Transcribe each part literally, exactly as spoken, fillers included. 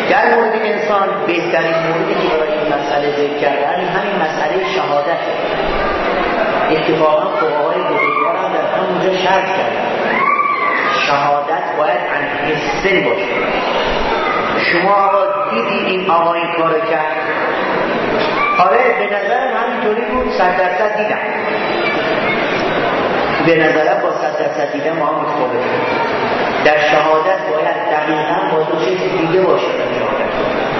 در مورد انسان بهترین موردی که برای این مسئله ذکر کردن همین مسئله شهادت. اتفاقا فقهای بزرگوار هم در همونجا شرط کردن شهادت باید عن حسن باشه. شما آقا دیدید این آقا این کارو کرد؟ آره به نظرم همینطوری بود، صد درصد دیدم. به نظرم با صد درصد دیدم ما هم متفاوته. در شهادت باید دقیقاً با دو چیز دیگه باشه. در شهادت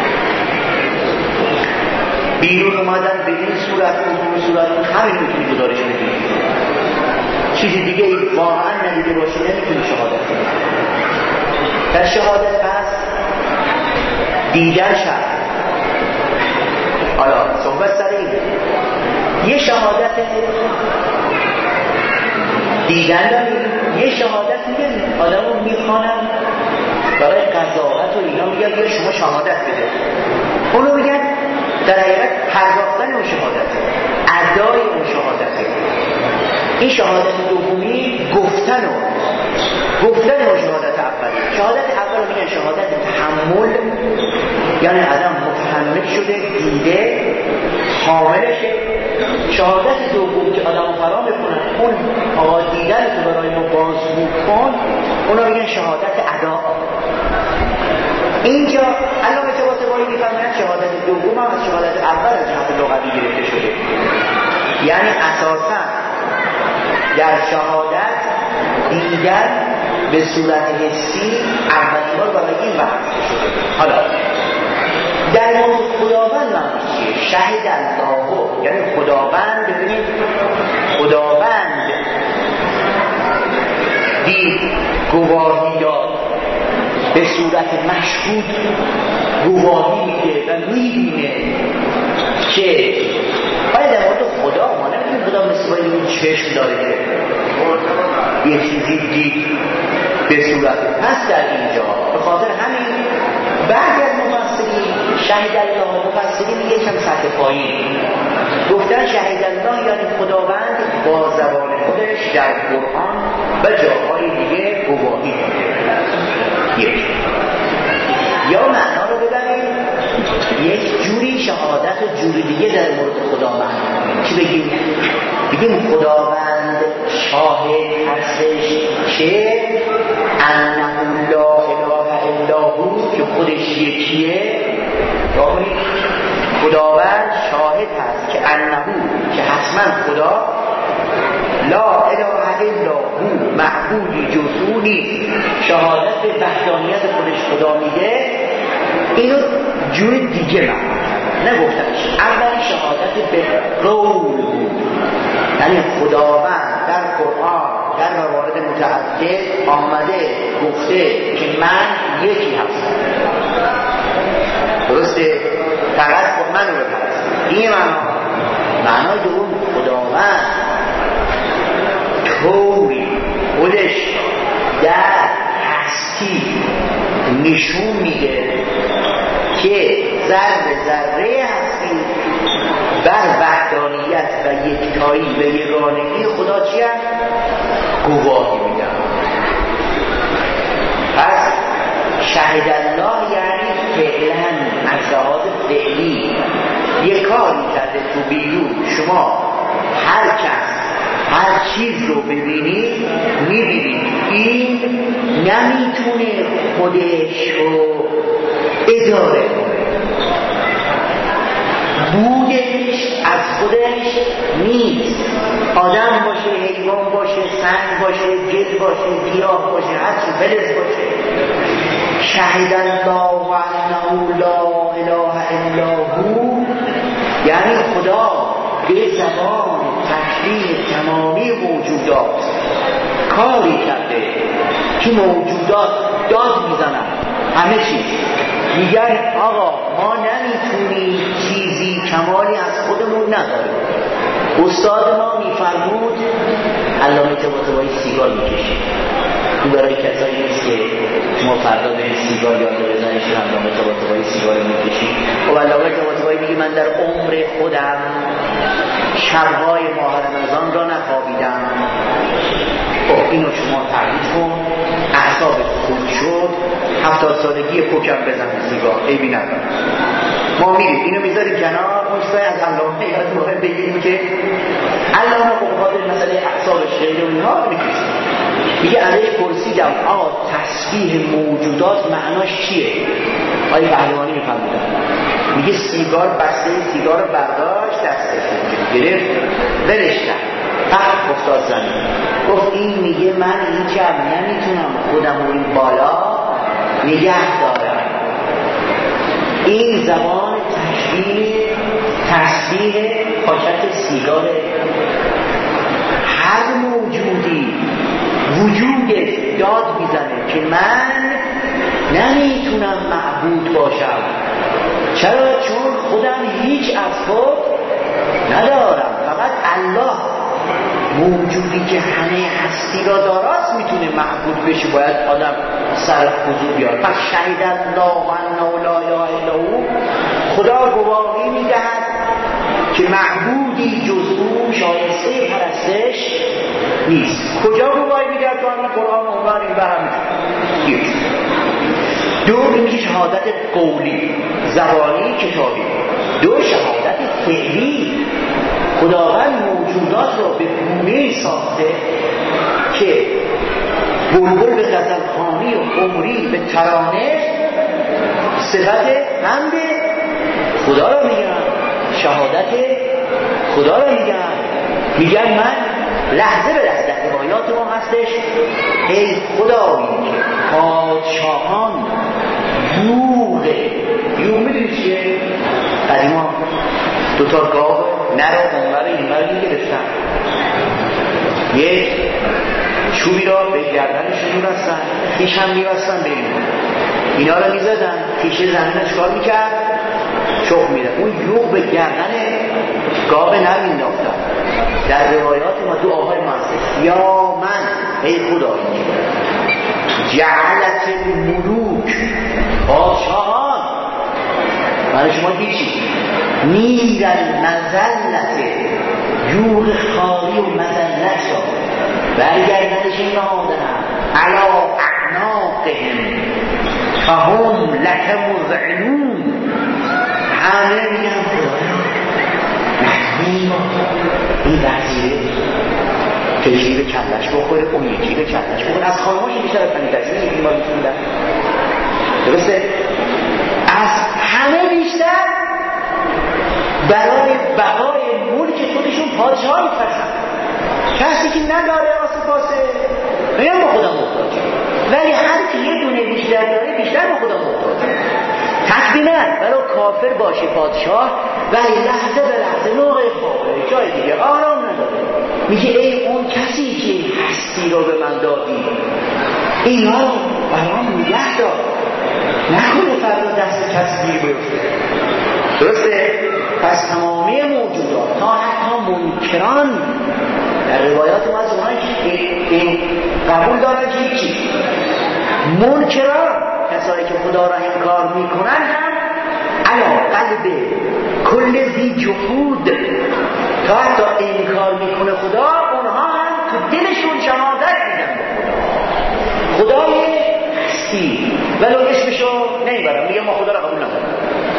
بیرون اومدن به این صورت و اون صورت همین میتونی گزارش بدید. چیزی دیگه ای واقعا ندیده باشه نمیتونی شهادت کنی. در شهادت پس دیدن شرط. حالا صحبت سر این یه شهادت دیدن داریم، یه شهادت میگه آدم رو میخوانن برای قضاوت و اینا میگن بیا شما شهادت بده. اونو میگن در حقیقت پرداختن اون شهادت، ادای اون شهادت. این شهادت دومی گفتن و گفتن اون شهادت اولی. شهادت اول میگن شهادت تحمل، یعنی آدم متحمل شده دیده حاملشه. شهادت دوم که آدم فرا میکنن اون آقا دیدن که برای ما بازگو کن، اونا میگن شهادت ادا. اینجا علامه طباطبایی میفرمایند شهادت دوم هم از شهادت اول از جهت لغوی گرفته شده. یعنی اساسا در شهادت دیدن به صورت حسی اولین بار برای این وقت شده. حالا در مورد خداوند معنی چیه؟ شهد الله، یعنی خداوند. ببینید خداوند دید، گواهی داد، به صورت مشهود گواهی میده و میبینه که باید در مورد خدا ما نمیدونیم خدا مثل باید این چشم داره یه چیزی دید به صورت. پس در اینجا به خاطر همین بعد از مفسرین شهید الله، مفسرین یکم سطح پایین گفتن شهید الله یعنی خداوند با زبان خودش در قرآن و جاهای دیگه گواهی داده. یک یا معنا رو ببریم یک جوری شهادت جوری دیگه در مورد خداوند. چی بگیم؟ بگیم خداوند شاهد هستش که انه لا اله الا هو، که خودش یکیه. خداوند شاهد هست که انه، که حتما خدا لا اله الا هو، معبودی جز او نیست. شهادت به وحدانیت خودش خدا میده. اینو جور دیگه من نگفتمش. اولی شهادت به قول بود، یعنی خداوند در قرآن در موارد متعدد آمده گفته که من یکی هستم. درسته؟ فقط خود من رو بپرست. این معنا. معنای دوم خداوند طوری خودش در هستی نشون میده که ذره ذره هستی بر وحدانیت و یکتایی و یگانگی خدا چی هست؟ گواهی میدن. پس شهید الله یعنی فعلا از لحاظ فعلی یک کاری کرده تو بیرون. شما هر کس هر چیز رو ببینید میبینید این نمیتونه خودش رو اداره کنه. بودش از خودش نیست. آدم باشه، حیوان باشه، سنگ باشه، گل باشه، گیاه باشه، هر چی فلز باشه. شهید الله و انه لا اله الا هو، یعنی خدا به زبان تشریح تمامی موجودات کاری کرده که موجودات داد میزنن همه چیز. میگن آقا ما نمیتونیم چیزی کمالی از خودمون نداریم. استاد ما میفرمود علامه طباطبایی سیگار میکشه. این برای کسایی نیست که ما فردا به سیگار یاد بزنید که علامه طباطبایی سیگار میکشید. خب علامه طباطبایی میگه من در عمر خودم شبهای ماه رمضان را نخوابیدم. خب اینو شما تعریف کن، اعصابت خود شد، هفتاد سالگی پوکم بزنه سیگار عیبی نداره. ما میریم اینو میذاریم کنار، اون چیزای از علامه یاد مهم بگیریم که علامه بخاطر مسئله اعصابش غیر اونها میکشیم. میگه ازش پرسیدم آقا تسبیح موجودات معناش چیه؟ آقای پهلوانی میفهمیدن. میگه سیگار بسته سیگار رو برداشت دستش گرفت ولش کرد پخت افتاد زمین. گفت این میگه من این جب نمیتونم خودم رو این بالا نگه دارم. این زبان تشبیه تسبیح پاکت سیگاره. هر موجودی وجودش داد میزنه که من نمیتونم معبود باشم. چرا؟ چون خودم هیچ از خود ندارم، فقط الله موجودی که همه هستی را داراست میتونه معبود بشه. باید آدم سر خضوع بیار. پس شهید الله و انه لا اله الا هو، خدا گواهی میدهد که معبودی جز او شایسته پرستش نیست. کجا گواهی میدهد؟ تو همین قرآن و عمر این برم یک. دو اینکه شهادت قولی زبانی کتابی. دو شهادت فعلی. خداوند موجودات را به گونه‌ای ساخته که بلبل به غزلخوانی و عمری به ترانه صفت حمد خدا را میگن، شهادت خدا را میگن. میگن من لحظه به لحظه روایات ما هستش ای خدایی که پادشاهان یوغه یوغ میدونی چیه؟ قدیما دوتا گاه نرا اونور اینور میگرفتن، یک چوبی را به گردنشون میبستن، خیش هم میبستن به این اینا را میزدن، خیشه زمین چکار میکرد؟ چوب میدن. اون یوغ به گردن گاه نر مینداختن. در روایات ما دو آقای ما هستش یا من ای خدایی جعلت ملوک پادشاهان برای شما هیچی میرن مزلت یوغ خالی و مزلت را برگردنشون نهادن علا اعناقهم فهم لک مذعنون. همه میگن خدایا این وزیره کشی به کلش بخوره، اون یکی به کلش بخوره. از خانماش بیشتر از پنیدازی این ما میتوندن درسته؟ از همه بیشتر برای بقای ملک خودشون پادشاه می‌فرستن. کسی که نداره واسه پاسه میگم با خدا محتاجه، ولی هر کی یه دونه بیشتر داره بیشتر با خدا محتاجه. تکبیرن برای کافر باشه پادشاه ولی لحظه به لحظه نوع خوابه جای دیگه آرام نداره. میگه ای اون کسی که هستی رو به من دادی اینا رو برام نگه دار، نکنه فردا دست کسی گیر بیفته. درسته؟ پس تمامی موجودات تا حتی منکران در روایات ما از اونها این قبول دارن که چی؟ منکران کسایی که خدا را انکار میکنن هم علا قلب کل ذی جحود تا حتی انکار میکنه خدا، اونها هم تو دلشون شهادت میدن به خدا خدای هستی ولو اسمشو نمیبرم، میگه ما خدا را قبول ندارم،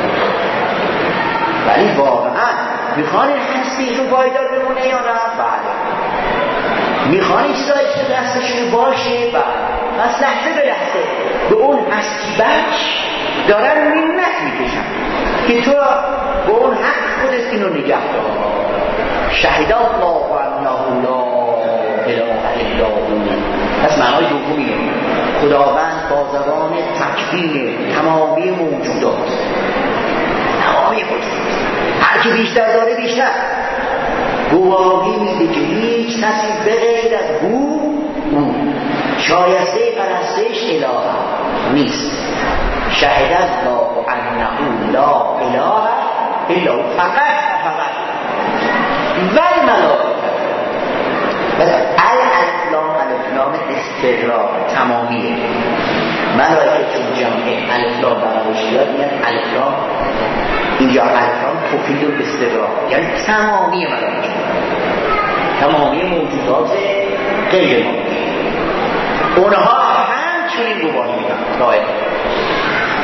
ولی واقعا میخوان هستیشون پایدار بمونه یا نه؟ بله. میخوان این چیزایی که دستشون باشه؟ بله. پس لحظه به لحظه به اون هستی بخش دارن منت میکشن که تو به اون حق خودت اینو نگه دار. شهید الله و انه لا اله الا هو. پس معنای دومیه خداوند با زبان تکوین تمامی موجودات تمامی موجودات هر که بیشتر داره بیشتر گواهی میده که هیچ کسی به غیر از او او شایسته پرستش اله نیست. شهید الله انه لا اله الا هو. فقط فقط ولی ملائکه بس الالفلام الفلام استقرار تمامیه. ملائکه چون جمعه الفلام برابشیات میگن الفلام اینجا الفلام تفید و استقرار یعنی تمامی ملائکه تمامی موجودات غیر ما اونها همچنین گواهی میدن.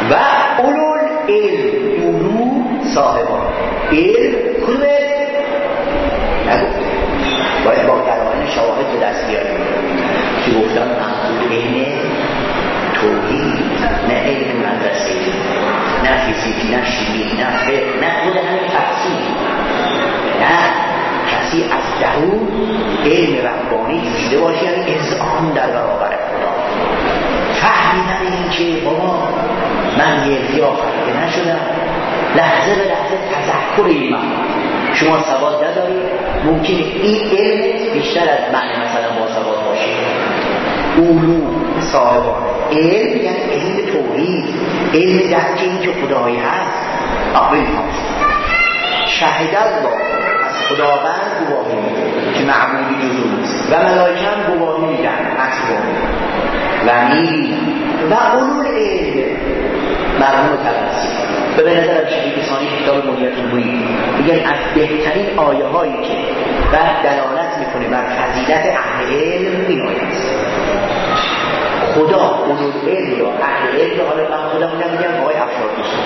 و اولول علم، اولو صاحبان علم. کدوم علم؟ نگفت، باید با قرائن شواهد به دست بیاریم که گفتن منظور علم توحید، نه علم مدرسه، نه فیزیک، نه شیمی، نه فقه، نه خود همین تفسیر. نه، کسی از درون علم ربانی جوشیده باشه، یعنی اذعان در برابر خدا، فهمیدن این که بابا من یه ارتیاح خلقه نشدم، لحظه به لحظه تذکر این من. شما سواد ندارید، ممکنه این علم بیشتر از من مثلا با سواد باشه. اولو صاحبان علم یعنی علم توحید، علم درک این که خدایی هست. آقای هاست شهد الله، از خداوند گواهی میده که معبودی جز او نیست، و ملائکه هم گواهی میدن اصلا و میری و اولو علم مرحوم تبرسی. به نظر شهید ثانی کتاب منیت البویی میگن از بهترین آیه هایی که بعد دلالت میکنه بر فضیلت اهل علم این آیه است. خدا اولو علم را اهل علم، حالا من خدا نمیگم آقای افشار دوست،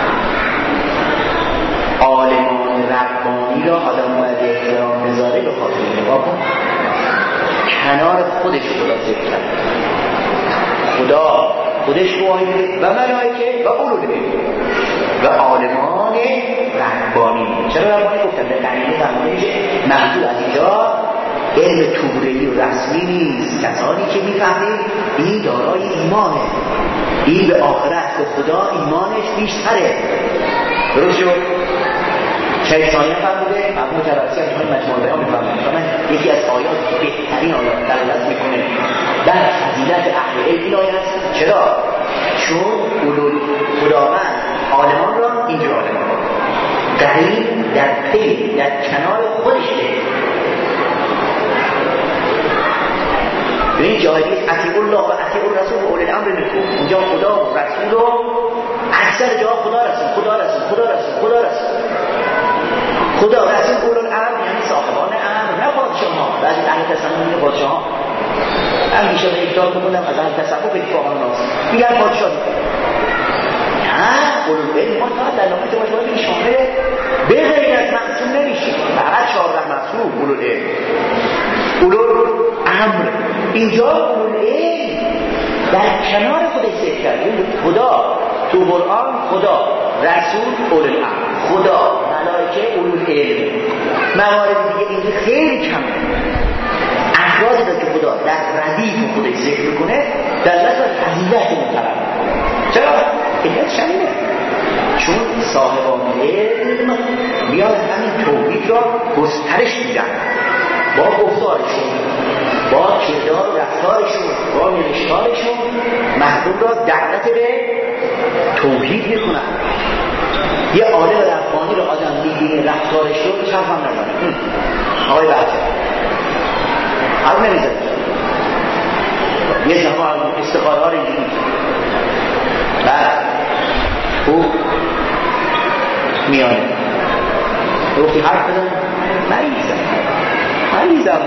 عالمان ربانی را آدم باید احترام بذاره به خاطر نگاه کن کنار خودش خدا ذکر کرد. خدا خودش گواهی میده و ملائکه و اولو علم و عالمان ربانی. چرا ربانی گفتن؟ به قرینه فهمیده میشه منظور از اینجا علم توبره‌ای و رسمی نیست، کسانی که میفهمید این دارای ایمانه، این به آخرت به خدا ایمانش بیشتره. درست شد؟ شهید ثانی فهمیده، مرحوم تبرسی هم توی مجموع بیان میفهمید. من یکی از آیات بهترین آیات دلالت میکنه بر فضیلت اهل علم این آیه است. چرا؟ چون اولو خداوند عالمان را اینجور عالمان را قریب در پی در کنار خودشه. به این جایدی اطیع الله و اطیع الرسول و اولی الامر منکم، اونجا خدا و رسول و اکثر جا خدا رسول خدا رسول خدا رسول خدا رسول خدا رسول اولی الامر یعنی صاحبان امر، نه پادشاه ها. بعضی اهل تصوف میگن پادشاه ها. من میشه به اکتاب بکنم از اهل تصوف اتفاقان ناس میگن پادشاه. نه، اولو علم ما تا در نامه تو باید این شامل به غیر از معصوم نمیشه، فقط چهارده معصوم اولو علم اولو امر. اینجا اولو علم در کنار خودش ذکر کرد. خدا تو قرآن، خدا رسول اولو الامر، خدا ملائکه اولو علم. موارد دیگه اینجا خیلی کمه. افرادی را که خدا در ردیف خودش ذکر کنه در لحظه فضیلت مطلق. چرا؟ علت شنیده چون صاحبان علم میاد همین توحید را گسترش میدن با گفتارشون، با کردار و رفتارشون، با نوشتارشون مردم را دعوت به توحید میکنن. یه عالم ربانی را آدم میبینه رفتارش رو چند هم نزنه آقای بحثه هم نمیزد یه زمان استخاره ها رو اینجوری بعد او میانه گفتی حرف بزن مریضم مریضم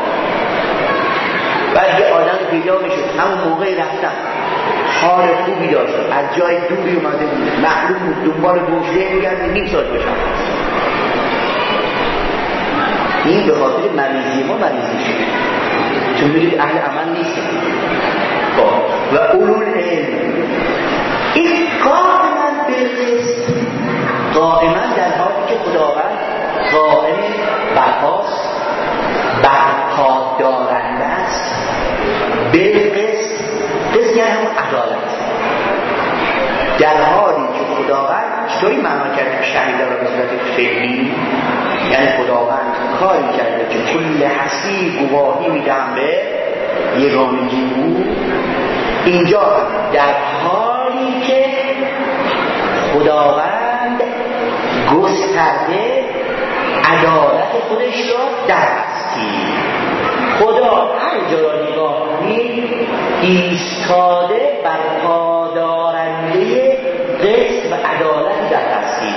بعد یه آدم پیدا میشد همون موقع رفتم حال خوبی داشت از جای دوری اومده بود معلوم بود دنبال گوشته میگرده نیم ساعت بشم این به خاطر مریضی ما مریضی شد چون بگید اهل عمل نیست و اولو العلم این قائما بالقسط قائما در حالی که خداوند قائم برپاست برپا دارنده است بالقسط قسط یعنی همون عدالت در حالی که خداوند چطوری معنا کرده شهیده را به صورت فعلی یعنی خداوند کاری کرده که کل هستی گواهی میدم به یگانگی او اینجا در حالی که خداوند گسترده عدالت خودش را در هستی خدا هر جا را نگاه کنید ایستاده بر پادارنده قسط و عدالت در هستی.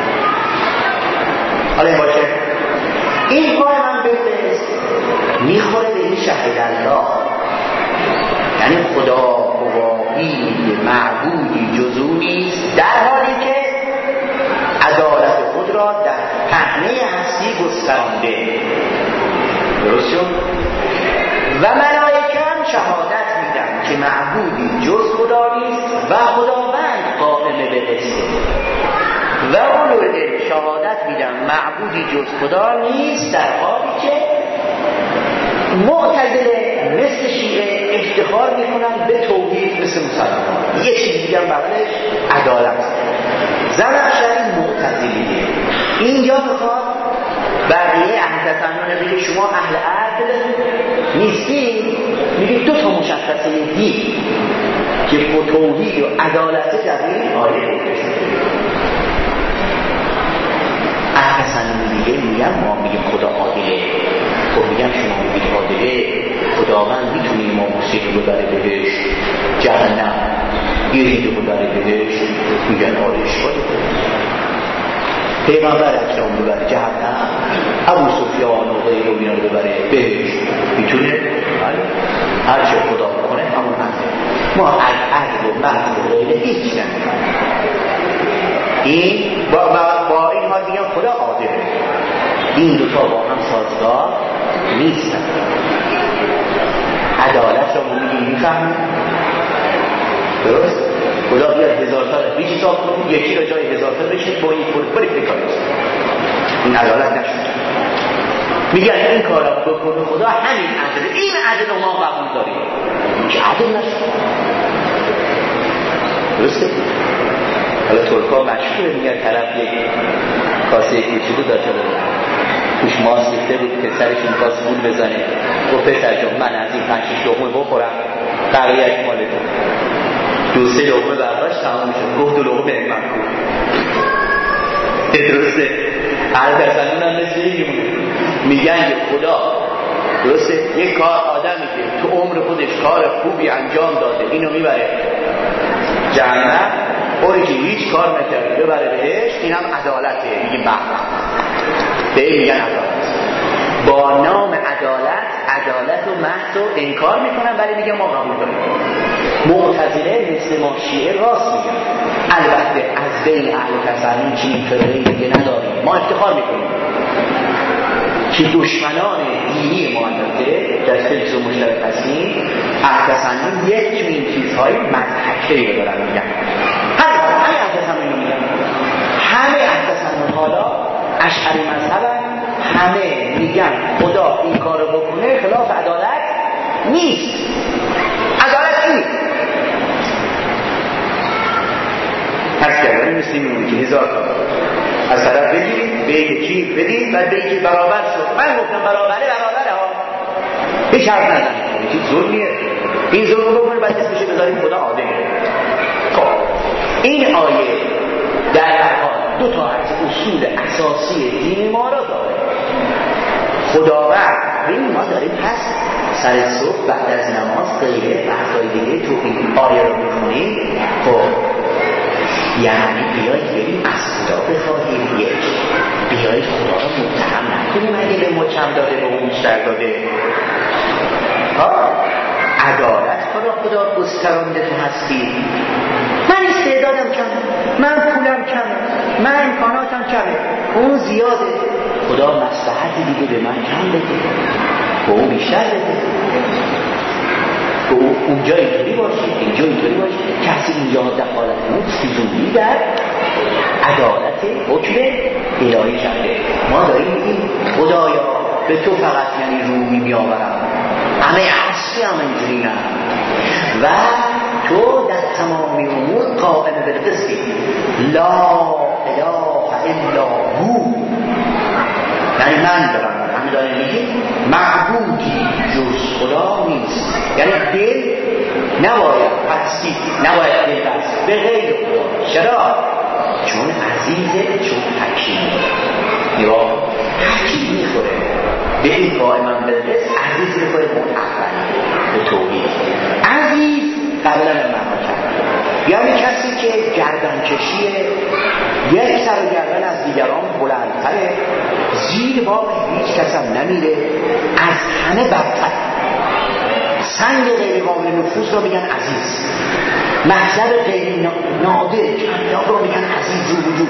حالا این باشه این کار من بفرست میخوره به این شهید الله یعنی خدا گواهی معبودی جز وضو نیست، در حالی که عدالت خود را در پهنه هستی گسترانده. درست شد؟ و ملائکه هم شهادت میدن که معبودی جز خدا نیست و خداوند قائم به قسطه. و اولو شهادت میدن معبودی جز خدا نیست، در حالی که معتزله مثل شیعه افتخار میکنن به توحید مثل مسلمان. یه چیز دیگه بغلش عدالت. زمخشری معتزلیه. اینجا بخواد بقیه اهل تفنن بگه شما اهل عدل نیستی، میگه دو تا مشخصه دید که با توحید و عدالت در این آیه بکنه. اهل تفنن دیگه میگن ما میگیم خدا عادله. خب میگم شما میگید عادله، خداوند میتونه ما موسیقی رو بره بهش جهنم یه هیده رو بره بهش، میگن آره اشکاله. پیغمبر اکرام رو بره جهنم، ابو سفیان و غیره و اینا رو بره بهش، میتونه هر چه خدا بکنه همون هنده. ما عدل و مهد و غیره هیچ نمیدن. این با, با این حال میگم خدا عادله. این دوتا با هم سازگار نیستن. عدالت رو میگیم میفهمیم. درست؟ خدا بیاد هزار سال هیچی صاف کنید، یکی را جای هزار سال بشید با این فرد بری بکنید. این عدالت نشد. میگن این کار را بکنه خدا همین عدل. این عدل ما قبول داریم. که عدل نشد. درسته؟ حالا ترکا مشهوره میگن طرف یک کاسه کوچولو داشته داره، توش ماست ریخته بود، پسرش این کاسه گول بزنه، گفت پسر جان من از این پنج شش لقمه بخورم، بقیه‌اش مال تو. دو سه لقمه برداشت تمام میشه، گفت دو لقمه به من کن. درسته؟ هر پسرون هم مثل این میگن که خدا درسته یک کار آدمی که تو عمر خودش کار خوبی انجام داده اینو میبره جهنم، اوری که هیچ کار نکرده ببره بهش، این هم عدالته. میگیم بحث به این میگن عدالت. با نام عدالت عدالت و محض رو انکار میکنن، ولی میگن ما قبول داریم. معتزله مثل ما شیعه راست میگن. البته از بین اهل تسنن چنین فرقه‌ای دیگه نداریم. ما افتخار میکنیم که دشمنان دینی ما البته در فکر و مشترک هستیم. اهل تسنن یک چنین چیزهای مضحکه‌ای رو دارن میگن. همه همه اهل تسنن میگن. همه اهل تسنن حالا اشعری مذهبن، همه میگن خدا این کارو بکنه خلاف عدالت نیست. عدالت نیست. پس کردن مثل میمونی که هزار تا از طرف بگیرید به یکی بدید و به یکی برابر شد. من گفتم برابره برابره ها، هیچ حرف نزن. این ظلمیه. این ظلم رو بکنه بعد اسمشه بذاریم خدا عادله. خب این آیه در حال دو تا از اصول اساسی دین ما را داره. خداوند این ما داریم پس سر صبح بعد از نماز غیره بحثای دیگه تو این آیه رو میخونیم. خب یعنی بیایید بریم از خدا بخواهیم، یک بیایید خدا را متهم نکنیم اگه به ما کم داده به اون بیشتر داده. ها عدالت خدا خدا گسترانده تو هستی. من استعدادم کمه، من پولم کمه، من امکاناتم کمه، اون زیاده. خدا مصلحتی دیگه به من کم بده، به اون بیشتر بده. اونجا اینطوری باشید، اینجا اینطوری باشید. کسی اینجا دخالت کنه سیزونی در عدالت حکم الهی کرده. ما داریم میگیم خدایا به تو فقط یعنی رومی میآورم، همه اصلی هم اینجوری نه و تو در تمامی امور قائم بالقسط، لا اله الا هو. یعنی من دارم همه داریم میگیم معبودی جز خدا نیست. یعنی دل نباید پسی، نباید دل بست به غیر خدا. چرا؟ چون عزیزه، چون حکیم. یا حکیم میخوره به این قائمم بالقسط، عزیز میخوره به اون اول به توحید. عزیز قبلا معنا کرد یعنی کسی که گردن کشیه، یک سر و گردن از دیگران بلندتره، زیر بار هیچ کس هم نمیره، از همه برتر. سنگ غیر قابل نفوذ را میگن عزیز. مطلب غیر نادر کمیاب رو میگن عزیز وجود.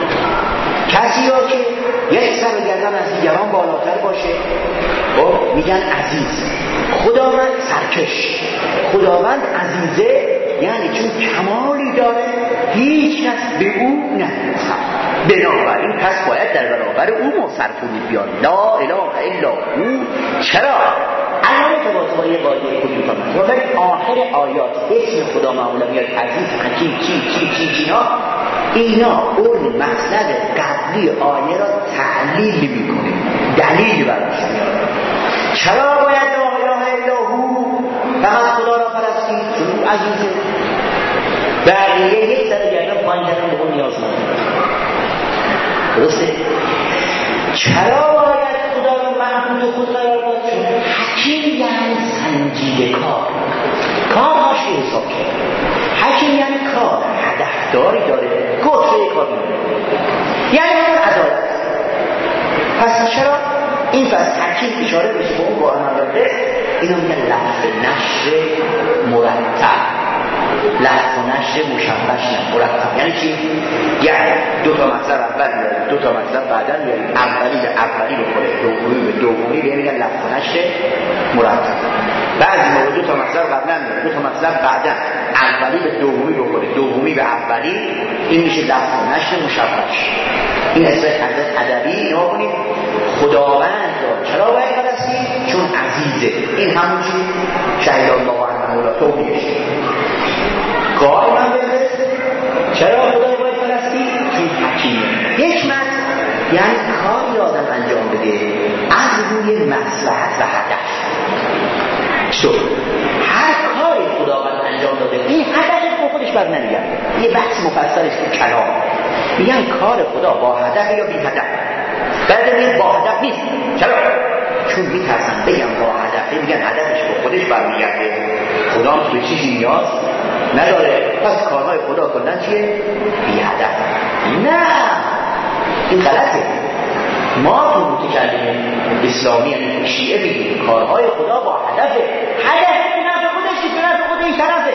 کسی را که یک سر و گردن از دیگران بالاتر باشه خب میگن عزیز. خداوند سرکش، خداوند عزیزه، یعنی چون کمالی داره هیچ کس به او نمی‌رسد، بنابراین پس باید در برابر او ما سر فرود بیان. لا اله الا او. چرا؟ الان تواسطای قاعده کلی کنم ولی آخر آیات اسم خدا معمولا میاد عزیز، حکیم، چی چی چی چی ها، اینا اون مقصد قبلی آیه را تعلیل میکنه، دلیل براش میاره. چرا باید لا اله الا هو فقط خدا را پرستید؟ چون عزیزه. بقیه یک سر گردن پایین دارن به اون نیاز نداره. درسته؟ چرا باید خدا را معبود خود قرار داد؟ چون حکیم یعنی سنجیده کار، کارهاش رو حساب کرد. حکیم یعنی کار هدفداری داره، گفته کاری یعنی همون عدالت. پس چرا این پس حکیم اشاره بشه به اون قرآن آورده؟ اینو میگن لفظ نشر مرتب، لفظ نشر مشبش نه مرتب. یعنی چی؟ یعنی دو تا مطلب اول میاد، دو تا مطلب بعدا میاد، اولی به اولی بخوره، دومی به دومی، به میگن لفظ نشر مرتب. بعضی موقع دو تا مطلب قبلا میاد، دو تا مطلب بعدا، اولی به دومی بخوره، دومی به اولی، این میشه لفظ نشر مشبش. این اصطلاح ادبی نگاه کنید. خداوند را چرا باید پرستید؟ چون عزیزه. این همون چی؟ شهید الله و مولا توحیدش. کار من بفرسته. چرا خدا باید پرستید؟ چون حکیمه. حکمت یعنی کاری آدم انجام بده از روی مصلحت و هدف. چطور؟ هر کاری خداوند انجام داده این هدفش با خودش بر نمیگرده. یه بحث مفصلش تو کلام میگن کار خدا با هدف یا بی هدف. بعد میگن با هدف نیست. چرا؟ چون میترسن بگم با هدفه، میگن هدفش با خودش برمیگرده، خدا هم به چیزی نیاز نداره، پس کارهای خدا کردن چیه؟ بی هدف. نه، این غلطه. ما تو متکلم اسلامی یعنی شیعه بگیم کارهای خدا با هدفه، هدف به نفع خودش، به نفع خود این طرفه.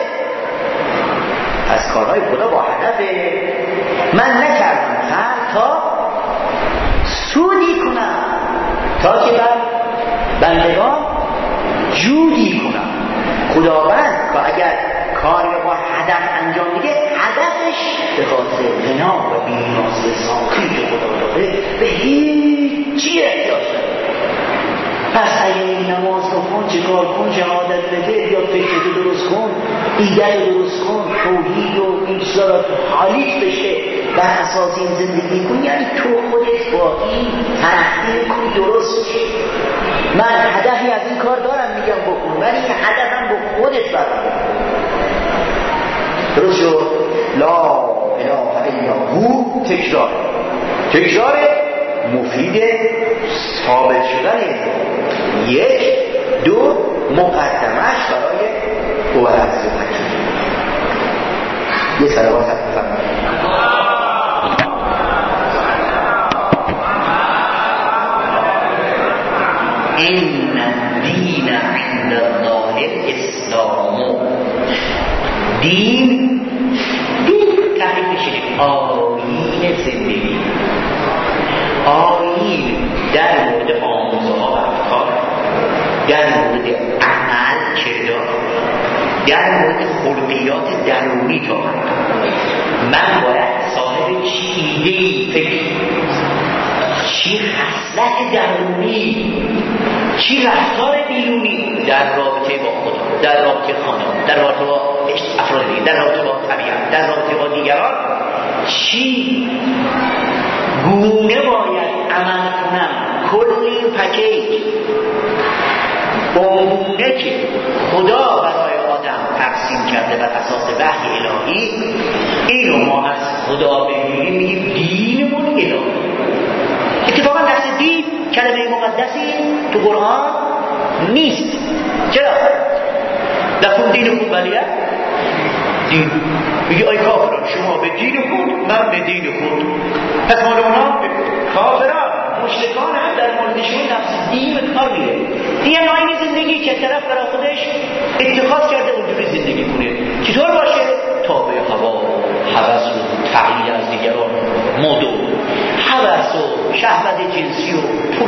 پس کارهای خدا با هدفه. من نکردم خلق تا سودی کنم، تا که بر بندگان جودی کنم. خداوند که اگر کاری با هدف انجام میده، هدفش به خاطر غنا و بی‌نیازی ساختی که خدا داده به هیچ چی احتیاج نداره. پس اگه این نماز رو کن، چه کار کن، شهادت بده، یا فکرتو درست کن، ایده رو درست کن، توحید و این چیزا رو حالیت بشه، بر اساس این زندگی کن، یعنی تو خودت با این ترقی کنی درست بشه. من هدفی از این کار دارم میگم بکن، ولی این هدفم با خودت برم. درست شد؟ لا اله الا هو. تکرار تکرار مفید ثابت شدن. یک دو مقدمش برای قوت یه صلوات فرمایید. این دین عند الله الاسلام. دین دین تعریف میشه آیین زندگی. آیین در مورد آموزه ها و افکار، در مورد عمل کردار، در مورد خلقیات درونی تا من باید صاحب چی ایده‌ای فکر، چی خصلت درونی، چی رفتار بیرونی در رابطه با خدا، در رابطه خانه، در رابطه با افراد دیگه، در رابطه با طبیعت، در رابطه با دیگران، چی گونه باید عمل کنم. کل این پکیج اونه که خدا برای آدم تقسیم کرده بر اساس وحی الهی، اینو ما از خدا بگیریم میگیم دینمون الهی. اتفاقا دست دین کلمه مقدسی تو قرآن نیست. چرا؟ لکن دین خود ولیه دین میگه ای کافران شما به دین خود، من به دین خود. پس مال اونا کافران مشرکان هم در موردشون نفس دین به کار میره. این نوعی زندگی که طرف برای خودش اتخاذ کرده اونجوری زندگی کنه. چطور باشه؟ تابع هوا، هوس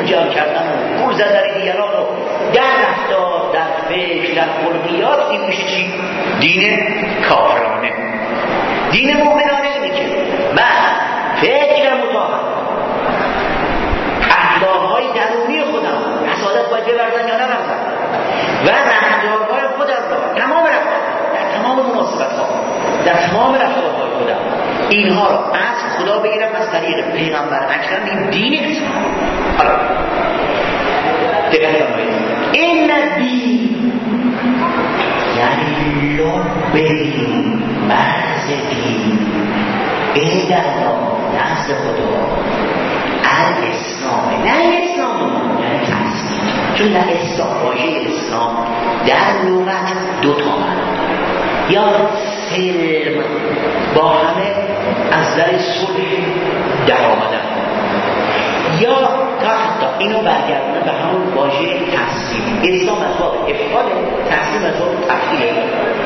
پول جمع کردن و پول زدن دیگران و در رفتار، در فکر، در خلقیات، این میشه چی؟ دین کافرانه. دین مؤمنانه اینه که من فکر مطابق اخلاقهای درونی خودم حسادت باید ببرزن یا نبرزن و رفتارهای خودم را تمام رفتار در تمام مناسبت ها در تمام رفتارهای خودم اینها را از خدا بگیرم از طریق پیغمبر اکرم. این دین اسلام. حالا دقت فرمایید این دین یعنی لب دین، مرز دین، این در نزد خدا الاسلام، نه اسلام یعنی تسلیم. چون در اسلام واژه اسلام در لغت دو تا معنی، یا سلم با همه از در صلح در آمدن، یا تحت اینو برگردونه به همون واژه تسلیم. اسلام از باب افعال، تسلیم از باب تفعیل.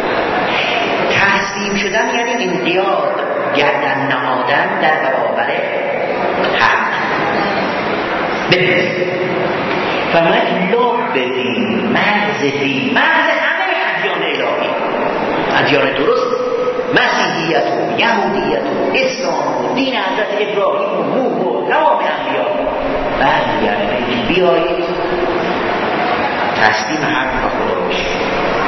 تسلیم شدن یعنی انقیاد، گردن نهادن در برابر حق. ببینید فرماید لب دین، مرز دین، مرز همه ادیان الهی، ادیان درست، مسیحیت و یهودیت و اسلام و دین حضرت ابراهیم و نوح و تمام انبیا برمیگرده که بیایید تسلیم حق و خدا باشید.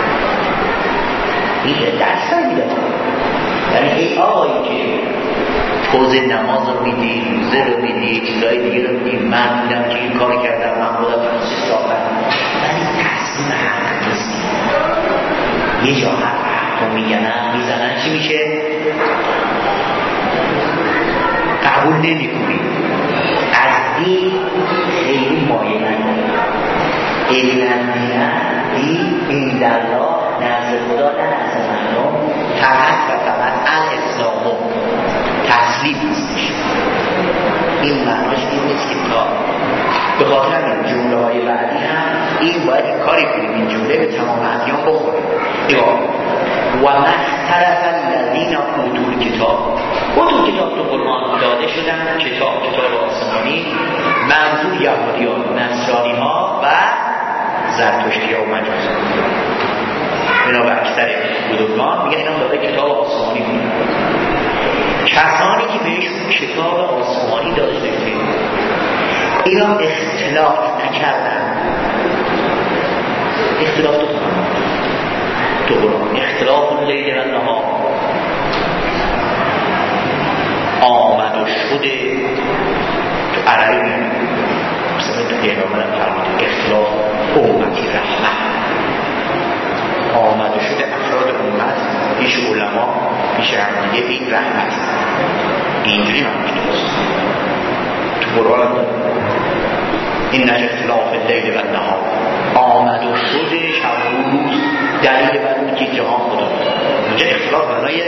این درس هم میده. یعنی ای آقایی که فوز نماز رو میدی، روزه رو میدی، چیزای دیگه رو میدی، من میدم که این کار کردم، من خدا فرسی صافت، ولی تسلیم حق نیستی. یه جا حق حق رو میگنن میزنن چی میشه؟ قبول نمی کنی. از دین خیلی مایه نداری. این دین این در الله نزد خدا نه نزد مردم فقط و فقط الاسلام تسلیم نیستش. این معناش این نیست که تا به خاطر این جمله های بعدی هم این باید این کاری کنیم، این جمله به تمام ادیان بخوره. نگاه و مختلف الذین اوتوا کتاب، اوتوا کتاب تو قرآن داده شدن، کتاب کتاب آسمانی، منظور یهودیان، نصرانی ها و زرتشتی ها و مجوسی. اینا به اکثر بزرگان میگن اینا داده کتاب آسمانی بود. کسانی که بهشون کتاب آسمانی داده شده اینا اختلاف نکردن. اختلاف تو قرآن تو قرآن اختلاف اللیل و النهار آمد و شده تو عربی مثلا تو پیغمبر فرمود اختلاف امتی رحمت، آمده شده افراد امت پیش علما پیش هم دیگه این رحمت. اینجوری معنیش تو قرآن این نشه اختلاف اللیل و النهار، آمد و شده شب و روز دلیل بر اون که جهان خدا اونجا اختلاف برای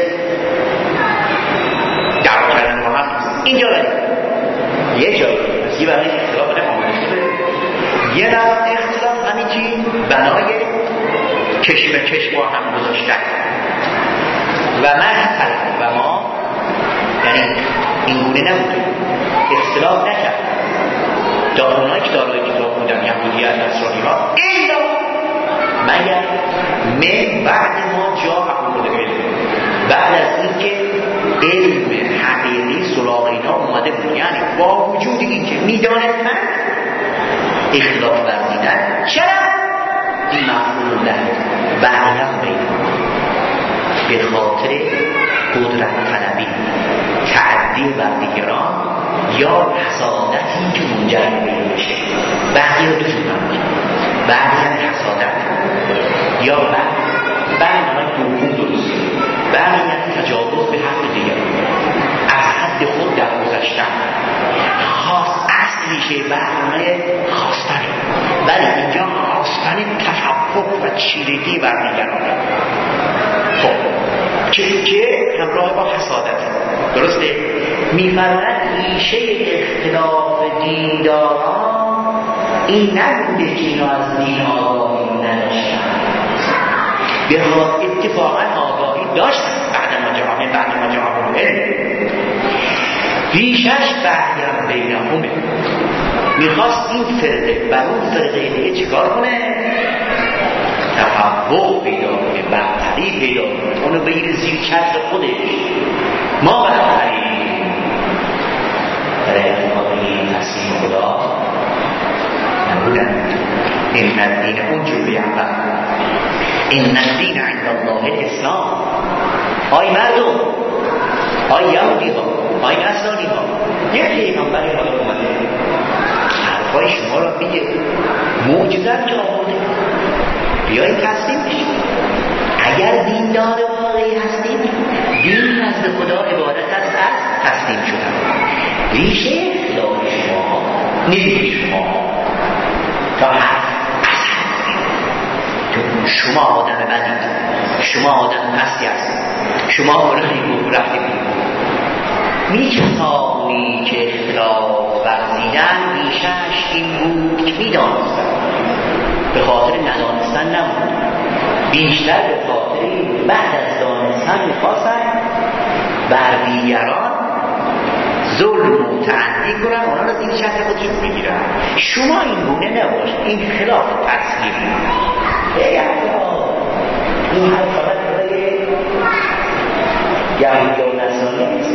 دعوا کردن با هم اینجا برای یه جایی یه برای اختلاف برای آمده شده، یه نوع اختلاف همین چی بنای کشم کشم با هم گذاشتن و من و ما یعنی این گونه نبوده، اختلاف نکرد تا اونایی که دارای کتاب بودن یهودیت نصرانی ها الا مگر من بعد ما جا حقوق علم، بعد از این که علم حقیقی سراغ اینا اومده بود، یعنی با وجود این که میدانستن اختلاف ورزیدن چرا این مفهوم ده برهم بین به خاطر قدرت طلبی، تعدی بر دیگران یا حسادتی که منجر به این بشه. بعضی رو دوشون هم بعضی هم حسادت یا بعضی هم دومون درسته، بعضی هم تجاوز به حق دیگران، از حد خود در گذشتن، خاص اصل میشه برنامه خواستن، ولی اینجا خواستن تفوق و چیرگی بر دیگران خب که که همراه با حسادت. درسته؟ میفرماند ریشه اختلاف دینداران این نبوده که اینا از دین آگاهی نداشتن، به اتفاقا آگاهی داشتن بعد ما جامعه بعد ما جامعه علم ریشش بحیم بینهمه، میخواست این فرقه بر اون فرقه دیگه چیکار کنه؟ تفوق پیدا کنه، برتری پیدا کنه، اونو بگیره زیر چتر خودش. ما برتریم برای اعتقادی تسلیم خدا نبودن. این الدین اونجور بیعبر این الدین عند الله الاسلام. آی مردم، آی یهودی ها، آی نصرانی ها، یه پیغمبری ها اومده حرفای شما را میگه، معجزت که آورده، بیایید تسلیم بشید. اگر دیندار واقعی هستید، دین نزد خدا عبارت است از تسلیم شدن. ریشه اختلاف شما نیست شما تا حرف شما آدم بدید، شما آدم پستی هستید، شما برای بود رفتید. میتوانی که اختلاف ورزیدن ریشهش این بود که میدانستن، به خاطر ندانستن نبود، بیشتر به خاطر بعد از دانستن میخواستن بر دیگران ظلم و تعدی کنن، اونا رو زیر چتر خودشون بگیرن. شما این گونه نباشید، این خلاف تسلیم. ای الله، این حرف فقط برای یهودی و نصرانی نیست.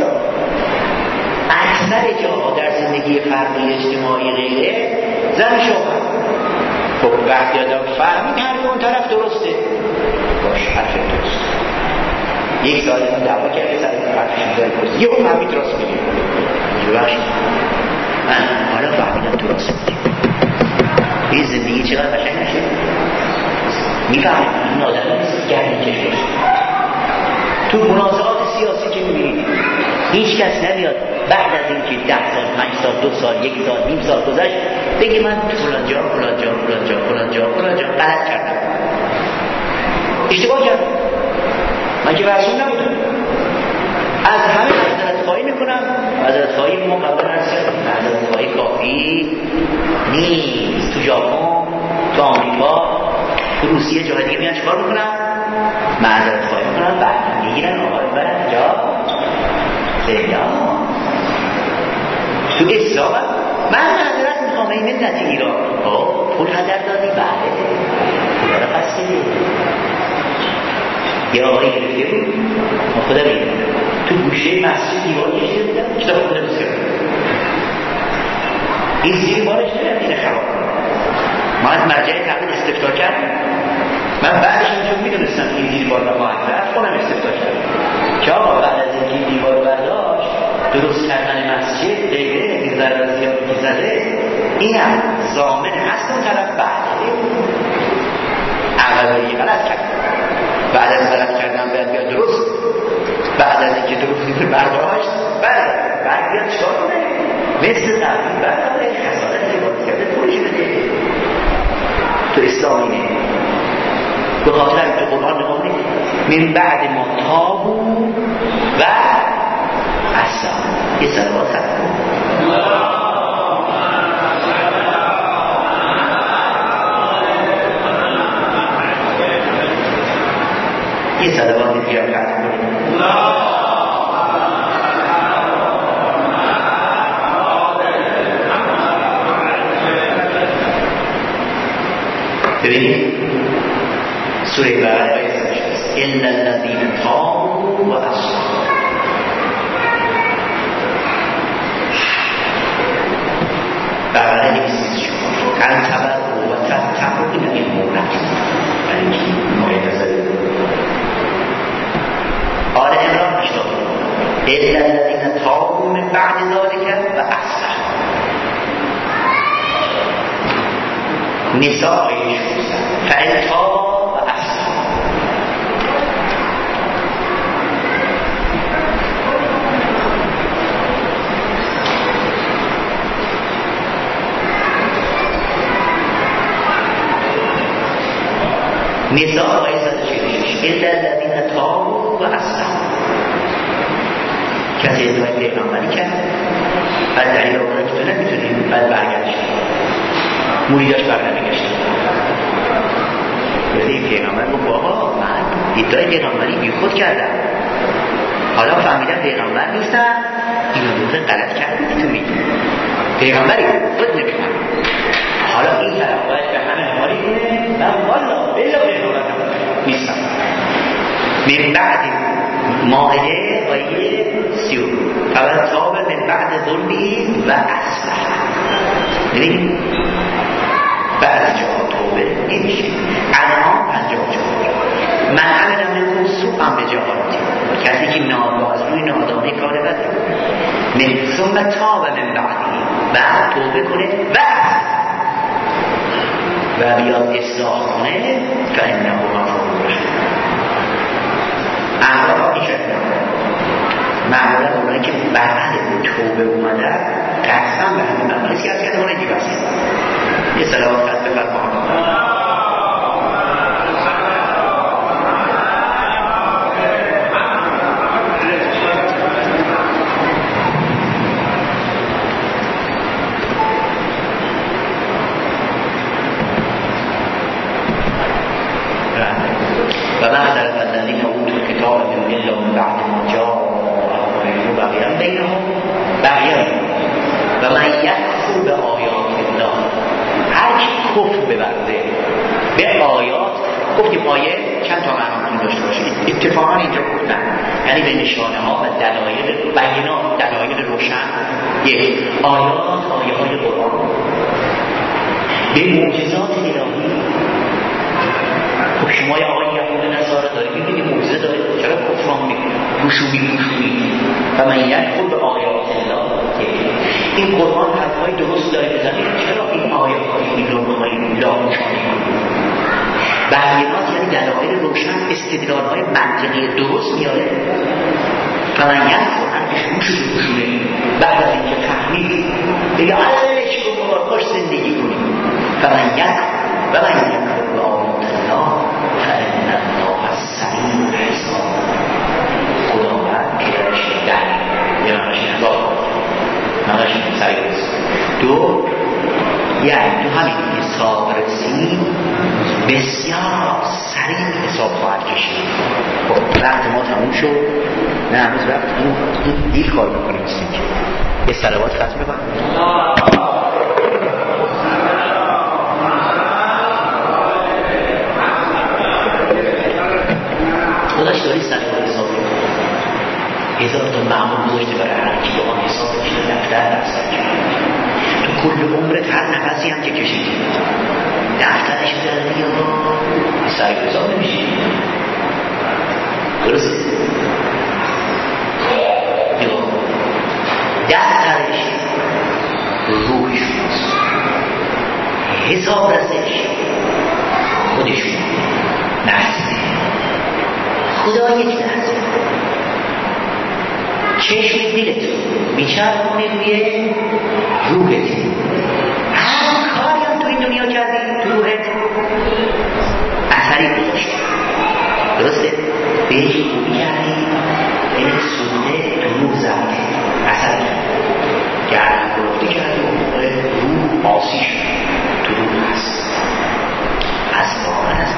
اکثر جاها در زندگی فردی اجتماعی غیره زن شوهر، خب وقتی آدم فهمید حرف اون طرف درسته، باش حرف درست. یک سال این دعوا کرده سر این حرفشون داره درست، یه اون فهمید درست میگه، یه بخش من حالا فهمیدم درست میگه. این زندگی چقدر قشنگ نشه؟ میفهمید این آدم نیست گردی کش باشه. تو منازعات سیاسی که میبینید هیچ کس نمیاد بعد از اینکه ده سال، پنج سال، دو سال، یک سال، نیم سال گذشت بگه من فلان جا، فلان جا، فلان جا، فلان جا، فلان جا غلط کردم، اشتباه کردم، من که معصوم نبودم، از همه معذرت خواهی میکنم. معذرت خواهی ما قبلا عرض کردم، معذرت خواهی کافی نیست. تو ژاپن، تو آمریکا، تو روسیه، جای دیگه میان چیکار میکنن؟ معذرت خواهی میکنن، بعد میگیرن آقای برن جا زنده. تو اسلام من معذرت میخوام این ملت ایران، خب پول هدر دادی؟ بله، پول را پس بدید. یه آقایی گرفته بود، ما خدا میدونم تو گوشه مسجد دیوار کشیده بودم، کتاب خدا بسیار این زیر بارش نمیدم اینه خراب. ما از مرجع تقلید استفتار کردیم. من بعدش چون میدونستم این زیر بار را خواهد رفت خونم استفتار کردم که آقا بعد از اینکه این دیوار برداشت درست کردن مسجد غیره این ضرر زیادی که زده این هم ضامن هست اون طرف بعد اولی غلط کرد، بعد از غلط کردن باید بیاد درست، بعد از اینکه درست برداشت بعد بعد بیاد چکار کنه مثل قبلی بعد آره خسارت که باید کرده پولش بده. تو اسلام اینه. به خاطر هم تو قرآن نگاه کنید من بعد ما تابو و اصلا یه صلوات خط کن یه صلوات دیگه هم خط کنید. ببینید سوره بقره آیه هشت الا الذين تابوا واصلحوا. بقره نیست شما ان تبروا و تتقوا این این مورد برای کی مایه آل عمران هشتاد الا الذين تابوا من بعد ذلك و اصلحوا. نساء آیه شانزده فان تابوا و اصلحوا. نساء آیه صد و چهل و شش الا الذين تابوا و اصلحوا. کسی ادعای پیغمبری کرد بعد در این روانه که تو نمیتونیم بعد برگردش موریداش برنمیگشت ولی این پیغمبر گفت بابا من ادعای پیغمبری بی خود کردم، حالا فهمیدم پیغمبر نیستم، اینو دوزه غلط کردی تو میگی پیغمبری خود نمیفهم حالا این طرف باید به همه حالی کنه و والا بلا بلا نیستم. من بعد ماهده آیه سی و فقط تاب من بعد ظلمی و اصلح. ببینید بعد از جا توبه این میشه الان پنجاه جا من عملم نکن سوء هم به جهالاتی، کسی که نادان از روی نادانه کار بد من ثم تاب من بعدی بعد توبه کنه و و بیاد اصلاح کنه فإنه غفور رحیم. احوال این شکل معمولا اونایی که بعد توبه اومدن قطعا به همین مقاله سیاست کرده اونایی دیگه هستن. یه صلوات خط بفرمایید. و بعد الذين اوتوا الكتاب من الا من بعد ما جاءهم بغيا بينهم بغيا و من یکفر به آیات الله، هر کی کفر ببرده به آیات. گفتیم آیه چند تا معنا داشته باشه، اتفاقا اینجا گفتن یعنی به نشانه ها و دلایل بینات، دلایل روشن. یک آیات، آیه های قرآن، به معجزات الهی. خب شما یا آقای یهود نصارا دارید میگید معجزه دارید، چرا کفران میکنید؟ روشوبی روشوبی و من یکفر به آیات الله. این قرآن حرفای درست داره بزنید، چرا این آیات این رو بخواهید لاغوشانی کنید؟ بینات یعنی دلایل روشن، استدلال های منطقی درست میاره. و من یکفر هرکش روشوبی روشوبی بعد از اینکه فهمید دیگه علش رو خوش زندگی کنید. و من یکفر و من یکفر به آیات الله فإن الله سریع الحساب. خداوند که درش در یا نقش حساب نقش سریع است. دو یعنی تو همین حساب رسی بسیار سریع حساب خواهد کشید. خب وقت ما تموم شد. نه هنوز وقت این دیل کار میکنیم استیم که یه صلوات ختم بکنیم. خودش داری صلوات حساب هزار تا معمول گذاشته برای هر کی با آن حساب کشید دفتر دفتر تو کل عمرت هر نفسی هم که کشید دفترش داری یا صلوات حساب نمیشه. درسته؟ یا دفترش روحش هست، حساب رسش خودشون نفسه. خدا یک لحظه چشم دلت میچرخونه روی روحت. هر کاری هم تو این دنیا کردی تو روحت اثری گذاشت. درسته؟ بهش خوبی کردی بهت سوده تو روح زمده اثر کرد، گردن گرفته کردی و موقع روح آسی شد تو روح هست. از واقعا هست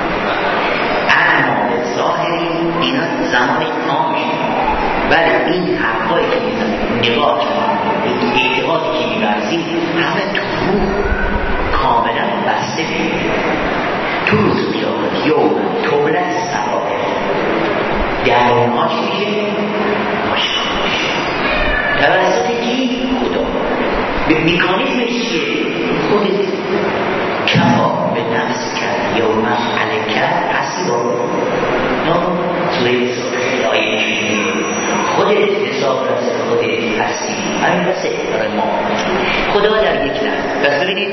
اما ظاهری اینا زمانی تمام میشه، ولی این حرفایی که میزنید نگاه کنید اعتقادی که میبرزید همه تو روح کاملا بسته میشه. تو روز قیامت یوم تبلت السرائر درونها چی میشه؟ آشکار میشه. توسط کی؟ خدا. به میکانیزمش چیه؟ خودت کفا به نفس کرد یا مسئله کرد پسی با نه سوی سوی آیه چیه خودت حساب رسه خودت هستی. همین بسه برای ما خدا در یک لحظه. بس ببینید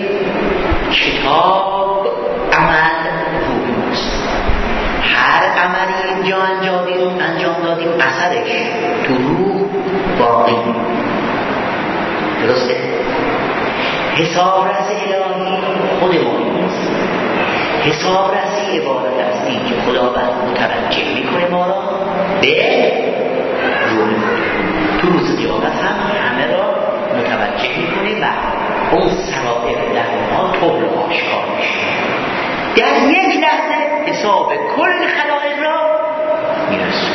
کتاب عمل روح ماست. هر عملی اینجا انجام انجام دادیم اثرش تو روح باقی. درسته؟ حساب رس الهی خود ما نیست. حساب رسی عبادت است این که خداوند متوجه میکنه ما را به روح. تو روز قیامت هم همه را متوجه میکنه و اون سرائر در ما طبل آشکار میشه. در یک لحظه حساب کل خلائق را میرسه.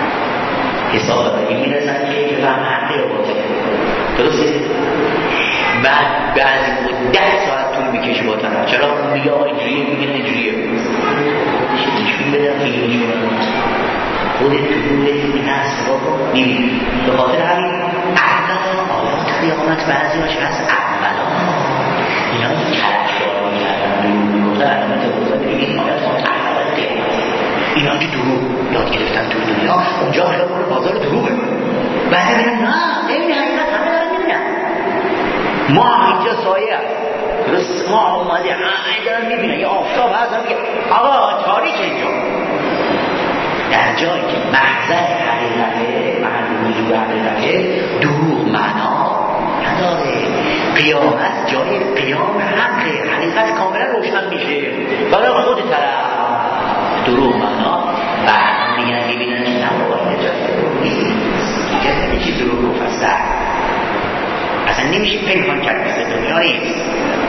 حساب را این میرسن که فهم حقی رو باشه. درسته؟ بعد بعضی مدت ساعت طول میکشه با طرف. چرا میگه آقا اینجوریه، میگه اینجوریه، نشون بدم فیلمشون خودت تو بوده این هست بابا نمیدونی. به خاطر همین اولا آیات قیامت بعضی هاش هست اولا اینا این کلکشار میکردن دروب میگفتن علامت بزرگ این آیات ما اول قیامت اینا که دروب یاد گرفتن تو دنیا اونجا خیلی برو بازار دروبه. بعد میگن نه این حقیقت همه دارن میبینن ما اینجا سایه هست درست ما اومده همه دارن میبینن یه آفتاب هست هم میگه آقا تاریک اینجا در جایی که محضر حقیقته محضر وجود حقیقته دروغ معنا نداره. قیامت جای قیام حقه، حقیقت کاملا روشن میشه برای خود طرف. دروغ معنا بعد میگن میبینن که نباید جای دروغ نیست دیگه یه چیز دروغ مفسر اصلا نمیشه پنهان کرد مثل دنیا نیست.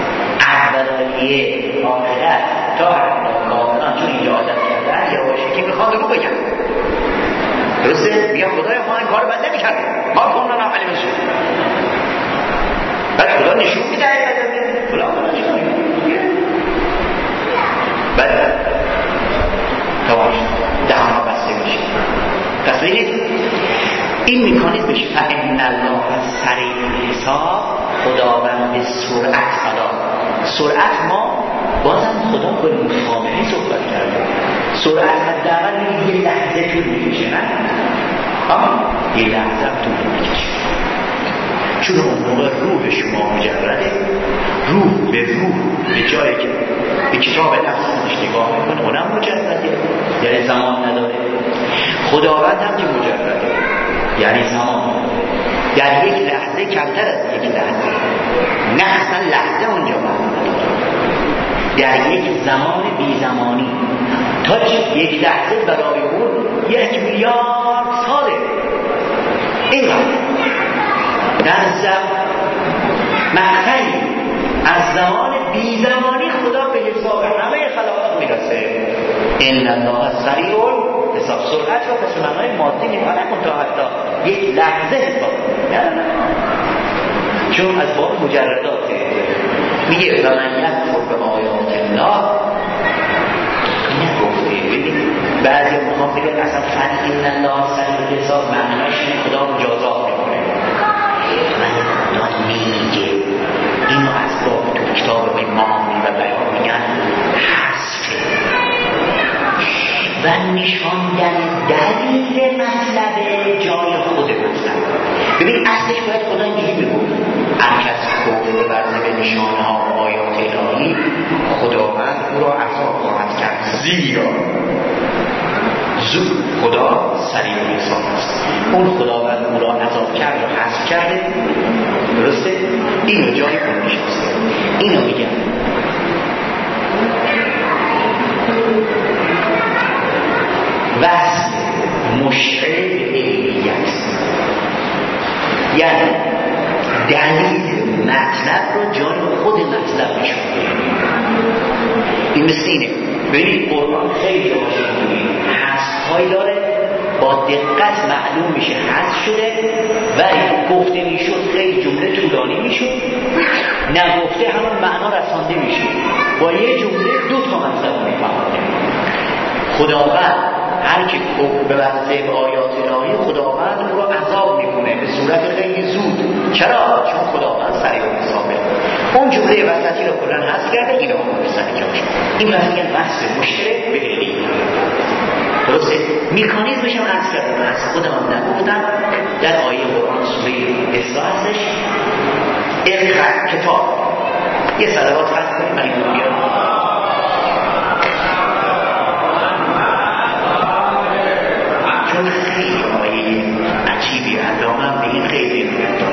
اولیه آخرت تا کاملا چون اینجا عادت کردن یا باشه که میخوان دروغ بگن درسته؟ میگن خدای ما این کار بنده میکرد ما کنن هم علی مسئول بعد خدا نشون میده فلان فلان نشون میده بعد تماش دهان ها بسته میشه. پس بینید این میکانیزمش فإن الله سریع الحساب خداوند سرعت خدا سرعت ما بازم خدا به مخامنه صحبت کرده. سرعت حداقل یه لحظه طول میکشه نه؟ آه یه لحظه طول میکشه چون اون موقع روح شما مجرده روح به روح به جایی که به کتاب نفسش نگاه میکنه اونم مجرده یعنی زمان نداره. خداوند هم که مجرده یعنی زمان در یک لحظه کمتر از یک لحظه نه اصلا لحظه اونجا معنی در یک زمان بی زمانی تا یک لحظه برای اون یک میلیارد ساله اینقدر در زمان مقطعی از زمان بی زمانی خدا به حساب همه خلائق میرسه. ان الله سریع حساب سرعت رو به معنای مادی نگاه نکن تا حتی یک لحظه حساب نه نه چون از باب مجرداته میگه و من یکفر به آیات الله نگفته. ببین بعضی مخوام بگن اصلا فن این الله سریع حساب معنیش خدا مجازات میکنه. من خدا میگه اینو از باب تو کتاب امامی و بیان میگن حذفه و نشاندن دلیل مطلب جای خود مطلب. ببین اصلش باید خدا اینجوری بگو هر کس کفر ورزه به نشانه ها و آیات الهی خداوند او را عذاب خواهد کرد زیرا زود خدا سریع حساب است. اون خداوند او را عذاب کرد و حذف کرده درسته؟ اینو جای خود نشسته. اینو میگن وصل مشعر علیت یعنی دلیل مطلب رو جای خود مطلب نشون این مثل اینه. ببینید قرآن خیلی روشن حذف‌هایی داره با دقت معلوم میشه حذف شده ولی گفته میشد خیلی جمله طولانی میشد نگفته همون معنا رسانده میشه با یه جمله دو تا مطلب میفهمه. خداوند هر کی به واسطه به آیات الهی خداوند او را عذاب میکنه به صورت خیلی زود. چرا؟ چون خداوند سریع حسابه. اون جمله وسطی رو کلا حذف کرده اینا هم سریع جاش. این واسه میگن وصف مشترک به علی. درسته؟ میکانیزمش هم حذف کردن از خودمون نگفتن در آیه قرآن سوره اسراء هستش اقرأ کتاب یه صلوات خط کنیم من اینو بیارم چون خیلی آیه عجیبی علامه به این خیلی میگردم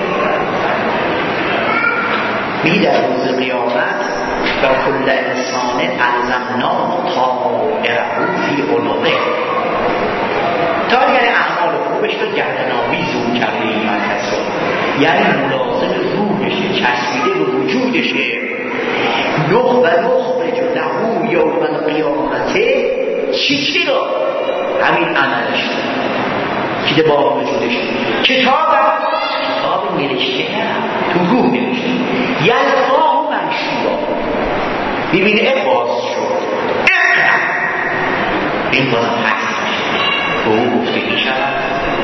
می در روز قیامت و کل انسان الزمنا طائره فی عنقه تا یعنی اعمال خوبش رو گردن‌آویز کرده این کسا یعنی ملازم روحشه چسبیده به وجودشه نخ و نخرج له یوم القیامت چی چی رو همین عملش که با وجودش کتاب کتاب نوشته نه تو روح نوشته یلقاه و منشورا ببینه باز شد اقرأ این بازم حکس به او گفته می شود.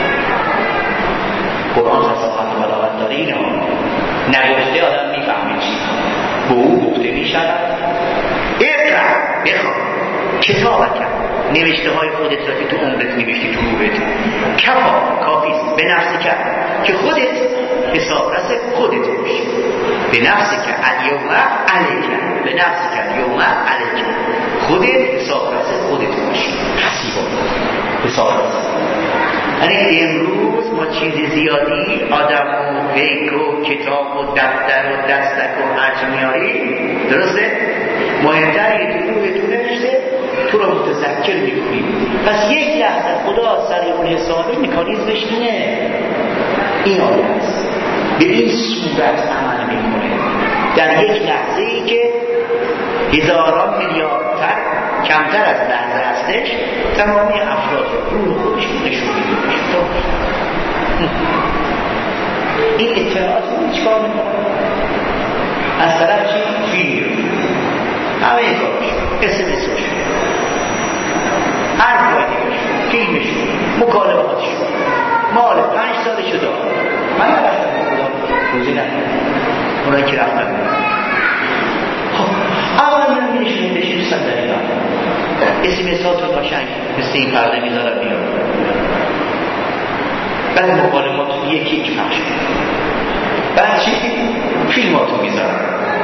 قرآن فصاحت و بلاغت داره اینه نگفته آدم می فهمه چی به او گفته می شود اقرأ بخواه کتابت نوشته های خودت را که تو عمرت نوشتی تو روحت کفا کافیست به نفسی که که خودت حسابرس خودت باشی به نفسی که الیوم علیکه به نفسی که الیوم علیکه خودت حسابرس خودت باشی حسیبا حسابرس. یعنی امروز ما چیزی زیادی آدم و پیک و کتاب و دفتر و دستک و هرچی میاری درسته؟ مهمتر یه تو روی تو نوشته تو را متذکر میکنی. پس یک لحظه خدا سر اون حسابه مکانیزمش اینه این آیه است به این صورت عمل میکنه در یک لحظه ای که هزاران میلیاردتر کمتر از لحظه هستش تمامی افراد را روح خودش نشون میده. این اطلاعات رو چیکار میکنه؟ از طرف چی؟ فیلم همه این کارش اسمسش هر کاریش فیلمش مکالماتش مال پنج سالشو دار من نبستم خدا روزی نکنم اونایی که رفتن خب اول میرم میرشونه بشیم صندلی دار اسمساتون قشنگ مثل این پرده میذارم بیان بعد مکالماتون یکی یک پخش بعد چی؟ فیلماتون میذارم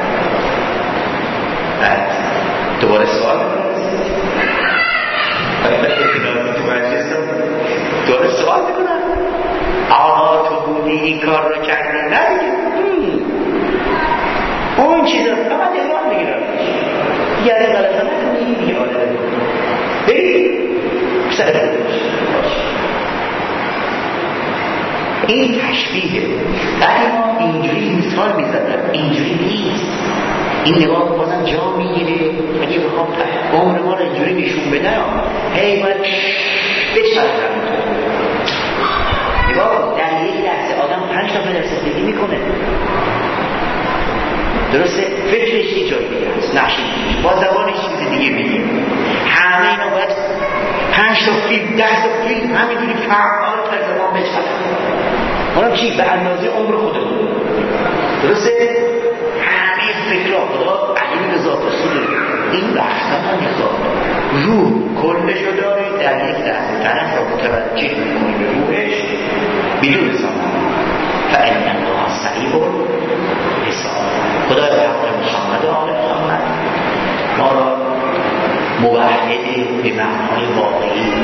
بعد دوباره سوال دوباره سوال میکنم آقا تو بودی این کار رو کردی نگید اون چیزا فقط ایران میگیرم یعنی غلطه نکنی دیگه آده بگید سر این تشبیه ولی ما اینجوری مثال میزدن اینجوری نیست. این نگاه بازم جا میگیره اگه بخوام عمر ما رو اینجوری نشون بدن هی باید بشرم نگاه در یک لحظه آدم پنج تا در زندگی میکنه درسته؟ فکرش یه جایی دیگه هست نقشی با زبانش چیز دیگه میگه همه اینا باید پنج تا فیلم ده تا فیلم همینجوری فعال تا زمان بچرم اونم چی؟ به اندازه عمر خودمون درسته؟ فکرها خدا علیم به ذات صدور این بحثا هم نظام روح کلشو داره در یک لحظه طرف را متوجه میکنی به روحش بدون زمان فإن الله سریع الحساب. خدای حق محمد و آل محمد ما را موحد به معنای واقعی